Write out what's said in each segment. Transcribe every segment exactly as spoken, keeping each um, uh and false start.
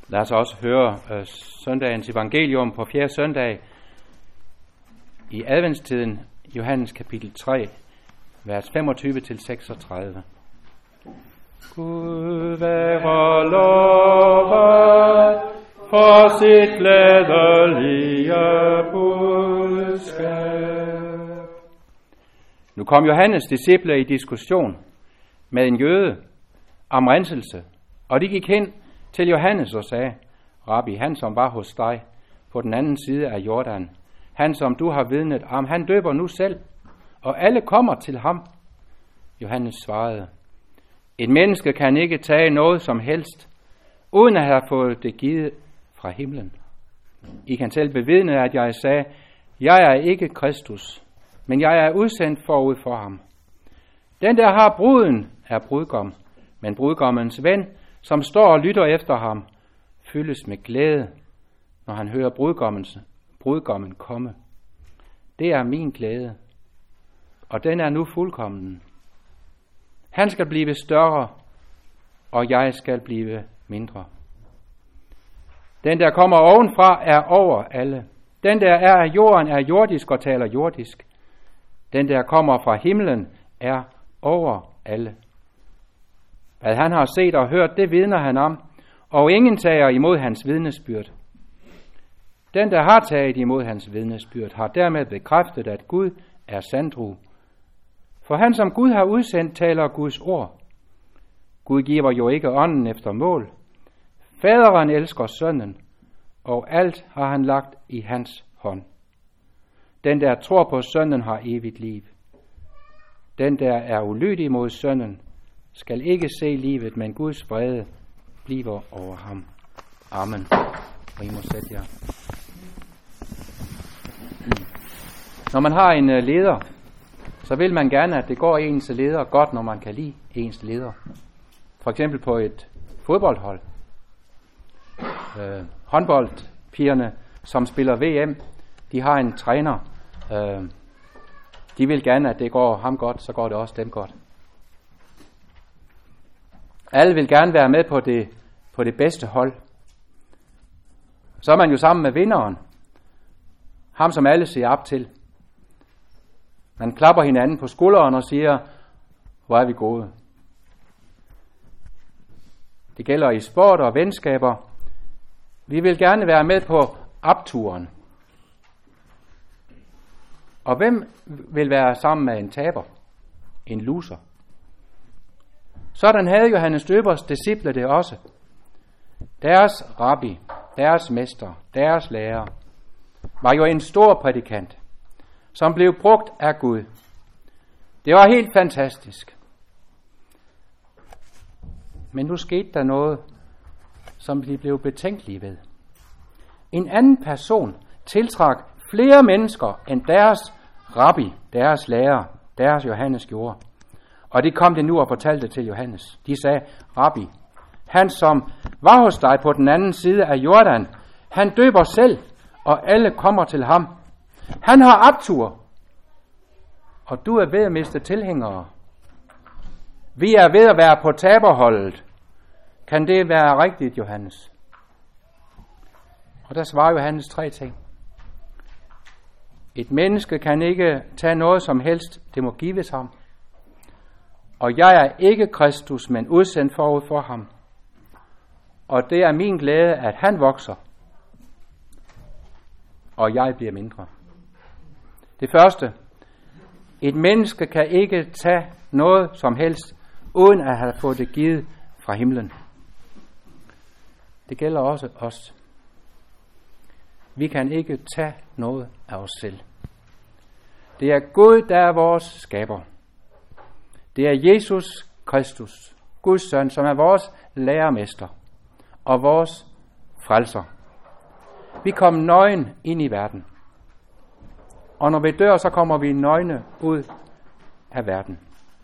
Lad os også høre øh, søndagens evangelium på fjerde søndag i adventstiden, Johannes kapitel tre, vers femogtyve til seksogtredive. Gud være lovet for sit glædelige budskab. Nu kom Johannes disciple i diskussion med en jøde om renselse, og de gik hen til Johannes og sagde: Rabbi, han som var hos dig på den anden side af Jordan, han som du har vidnet om, han døber nu selv, og alle kommer til ham. Johannes svarede: Et menneske kan ikke tage noget som helst, uden at have fået det givet fra himlen. I kan selv bevidne, at jeg sagde: Jeg er ikke Kristus, men jeg er udsendt forud for ham. Den, der har bruden, er brudgom, men brudgommens ven, som står og lytter efter ham, fyldes med glæde, når han hører brudgommens, brudgommen komme. Det er min glæde, og den er nu fuldkommen. Han skal blive større, og jeg skal blive mindre. Den, der kommer ovenfra, er over alle. Den, der er af jorden, er jordisk og taler jordisk. Den, der kommer fra himlen, er over alle. Hvad han har set og hørt, det vidner han om, og ingen tager imod hans vidnesbyrd. Den, der har taget imod hans vidnesbyrd, har dermed bekræftet, at Gud er sandru. For han, som Gud har udsendt, taler Guds ord. Gud giver jo ikke ånden efter mål. Faderen elsker sønnen, og alt har han lagt i hans hånd. Den, der tror på sønnen, har evigt liv. Den, der er ulydig mod sønnen, skal ikke se livet, men Guds vrede bliver over ham. Amen. Og I må sætte jer. Når man har en leder, så vil man gerne, at det går ens leder godt, når man kan lide ens leder. For eksempel på et fodboldhold. Øh, håndboldpigerne, som spiller V M, de har en træner. Øh, de vil gerne, at det går ham godt, så går det også dem godt. Alle vil gerne være med på det, på det bedste hold. Så er man jo sammen med vinderen. Ham, som alle ser op til. Man klapper hinanden på skulderen og siger: Hvor er vi gode. Det gælder i sport og venskaber. Vi vil gerne være med på opturen. Og hvem vil være sammen med en taber? En loser. Sådan havde Johannes Døbers disciple det også. Deres rabbi, deres mester, deres lærer, var jo en stor prædikant, som blev brugt af Gud. Det var helt fantastisk. Men nu skete der noget, som de blev betænkelige ved. En anden person tiltrak flere mennesker end deres rabbi, deres lærer, deres Johannes gjorde. Og de kom det nu og fortalte til Johannes. De sagde: Rabbi, han som var hos dig på den anden side af Jordan, han døber selv, og alle kommer til ham. Han har optur, og du er ved at miste tilhængere. Vi er ved at være på taberholdet. Kan det være rigtigt, Johannes? Og der svarer Johannes tre ting. Et menneske kan ikke tage noget som helst, det må gives ham. Og jeg er ikke Kristus, men udsendt forud for ham. Og det er min glæde, at han vokser, og jeg bliver mindre. Det første. Et menneske kan ikke tage noget som helst, uden at have fået det givet fra himlen. Det gælder også os. Vi kan ikke tage noget af os selv. Det er Gud, der er vores skaber. Det er Jesus Kristus, Guds søn, som er vores lærermester og vores frelser. Vi kom nøgen ind i verden. Og når vi dør, så kommer vi nøgne ud af verden.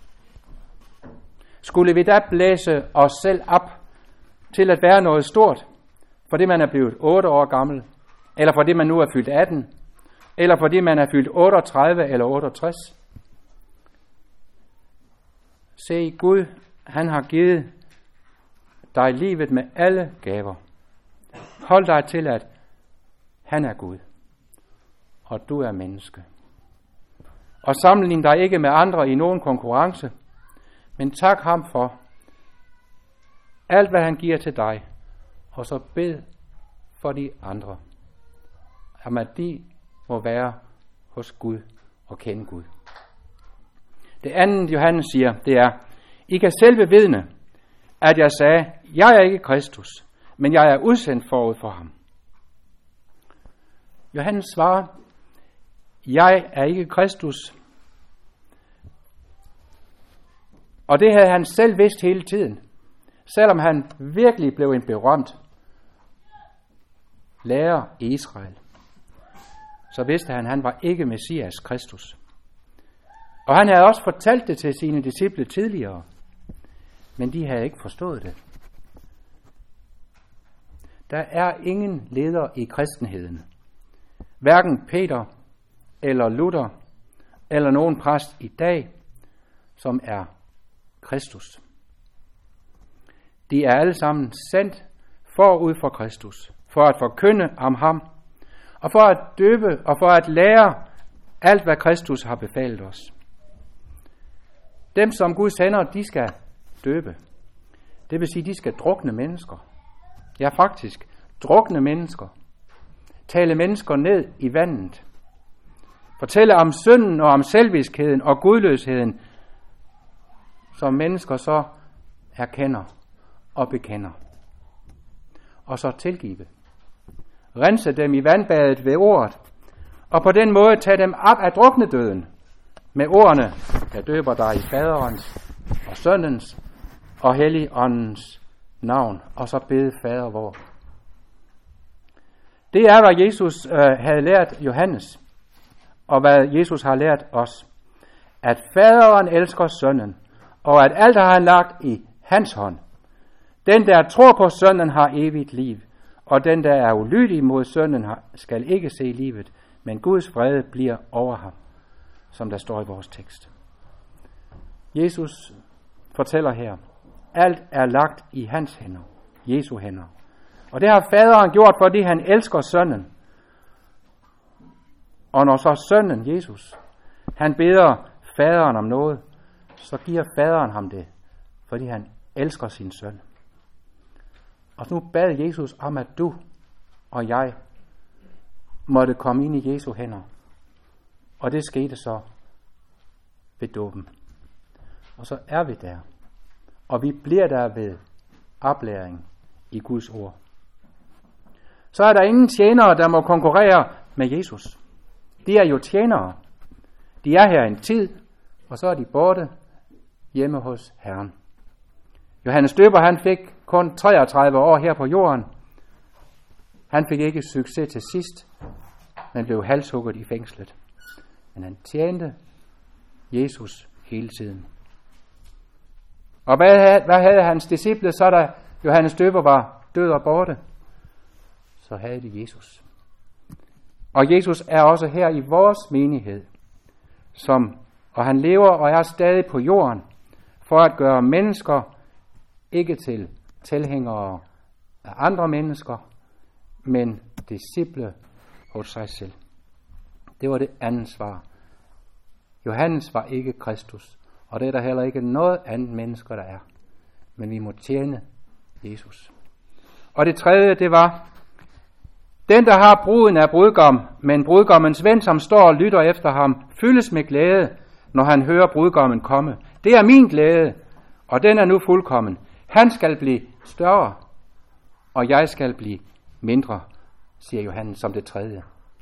Skulle vi da blæse os selv op til at være noget stort, fordi man er blevet otte år gammel, eller fordi man nu er fyldt atten, eller fordi man er fyldt otteogtredive eller otteogtres? Se, Gud, han har givet dig livet med alle gaver. hold dig til, at han er Gud, og du er menneske. Og sammenlign dig ikke med andre i nogen konkurrence, men tak ham for alt, hvad han giver til dig, og så bed for de andre, om at de må være hos Gud og kende Gud. Det andet, Johannes siger, det er, I kan selv bevidne, at jeg sagde, jeg er ikke Kristus, men jeg er udsendt forud for ham. Johannes svarer, jeg er ikke Kristus. Og det havde han selv vidst hele tiden. Selvom han virkelig blev en berømt lærer i Israel, så vidste han, at han var ikke Messias Kristus. Og han havde også fortalt det til sine disciple tidligere, men de havde ikke forstået det. Der er ingen leder i kristenheden, hverken Peter eller Luther eller nogen præst i dag, som er Kristus. De er alle sammen sendt forud for Kristus, for at forkynde om ham, og for at døbe og for at lære alt, hvad Kristus har befalet os. Dem, som Gud sender, de skal døbe. Det vil sige, de skal drukne mennesker. Ja, faktisk, drukne mennesker. Tale mennesker ned i vandet. Fortælle om synden og om selviskheden og gudløsheden, som mennesker så erkender og bekender. Og så tilgive. Rense dem i vandbadet ved ordet, og på den måde tage dem op af druknedøden med ordene, der døber dig i faderens og søndens og helligåndens navn, og så bede fader vor. Det er, hvad Jesus øh, havde lært Johannes, og hvad Jesus har lært os. At faderen elsker sønnen, og at alt har han lagt i hans hånd. Den, der tror på sønnen, har evigt liv, og den, der er ulydig mod sønnen, skal ikke se livet, men Guds vrede bliver over ham, som der står i vores tekst. Jesus fortæller her, alt er lagt i hans hænder, Jesu hænder. Og det har faderen gjort, fordi han elsker sønnen. Og når så sønnen, Jesus, han beder faderen om noget, så giver faderen ham det, fordi han elsker sin søn. Og nu bad Jesus om, at du og jeg måtte komme ind i Jesu hænder. Og det skete så ved dåben. Og så er vi der. Og vi bliver der ved oplæring i Guds ord. Så er der ingen tjenere, der må konkurrere med Jesus. De er jo tjenere. De er her en tid, og så er de borte hjemme hos Herren. Johannes Døber, han fik kun treogtredive år her på jorden. Han fik ikke succes til sidst, men blev halshugget i fængslet. Men han tjente Jesus hele tiden. Og hvad, hvad havde hans disciple, så da Johannes Døber var død og borte? Så havde de Jesus. Og Jesus er også her i vores menighed, som, og han lever og er stadig på jorden, for at gøre mennesker ikke til tilhængere af andre mennesker, men disciple hos sig selv. Det var det andet svar. Johannes var ikke Kristus, og det er der heller ikke noget andet mennesker, der er. Men vi må tjene Jesus. Og det tredje, det var, den, der har bruden, er brudgom, men brudgommens ven, som står og lytter efter ham, fyldes med glæde, når han hører brudgommen komme. Det er min glæde, og den er nu fuldkommen. Han skal blive større, og jeg skal blive mindre, siger Johannes som det tredje.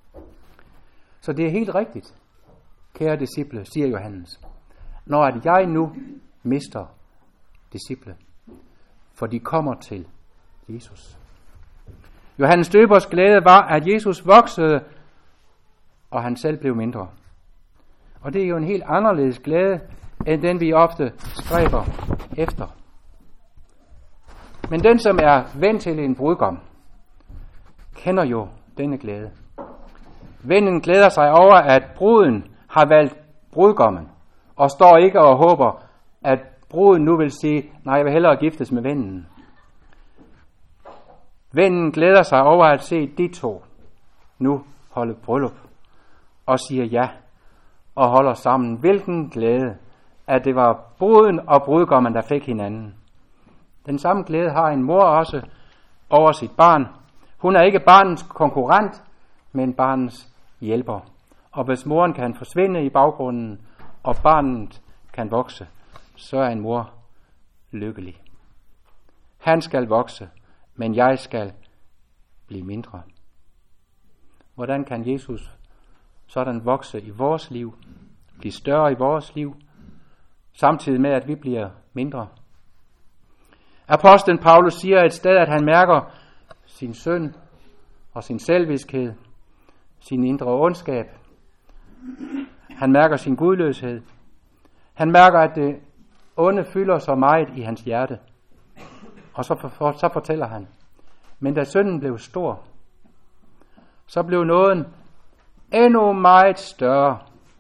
Så det er helt rigtigt, kære disciple, siger Johannes, når at jeg nu mister disciple, for de kommer til Jesus. Johannes Døbers glæde var, at Jesus voksede, og han selv blev mindre. Og det er jo en helt anderledes glæde, end den vi ofte stræber efter. Men den, som er ven til en brudgom, kender jo denne glæde. Vennen glæder sig over, at bruden har valgt brudgommen, og står ikke og håber, at bruden nu vil sige, nej, jeg vil hellere giftes med vennen. Vennen glæder sig over at se de to nu holde bryllup og siger ja og holder sammen. Hvilken glæde, at det var bruden og brudgommen, der fik hinanden. Den samme glæde har en mor også over sit barn. Hun er ikke barnets konkurrent, men barnets hjælper. Og hvis moren kan forsvinde i baggrunden, og barnet kan vokse, så er en mor lykkelig. Han skal vokse, men jeg skal blive mindre. Hvordan kan Jesus sådan vokse i vores liv, blive større i vores liv, samtidig med, at vi bliver mindre? Apostlen Paulus siger et sted, at han mærker sin synd og sin selviskhed, sin indre ondskab. Han mærker sin gudløshed. Han mærker, at det onde fylder så meget i hans hjerte. Og så, for, så fortæller han, men da synden blev stor, så blev nåden endnu meget større.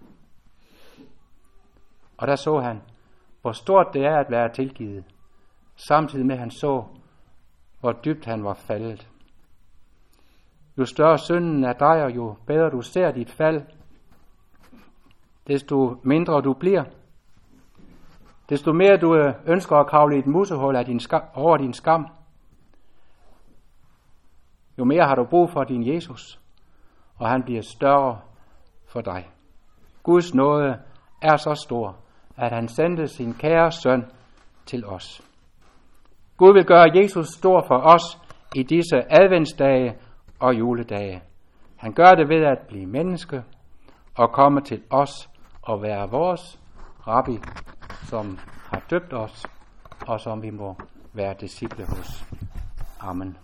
Og der så han, hvor stort det er at være tilgivet, samtidig med at han så, hvor dybt han var faldet. Jo større synden er dig, og jo bedre du ser dit fald, desto mindre du bliver. Desto mere du ønsker at kravle i et musehul af din skam, over din skam, jo mere har du brug for din Jesus, og han bliver større for dig. Guds nåde er så stor, at han sendte sin kære søn til os. Gud vil gøre Jesus stor for os i disse adventsdage og juledage. Han gør det ved at blive menneske og komme til os og være vores rabbi, som har døbt os, og som vi må være disciple hos. Amen.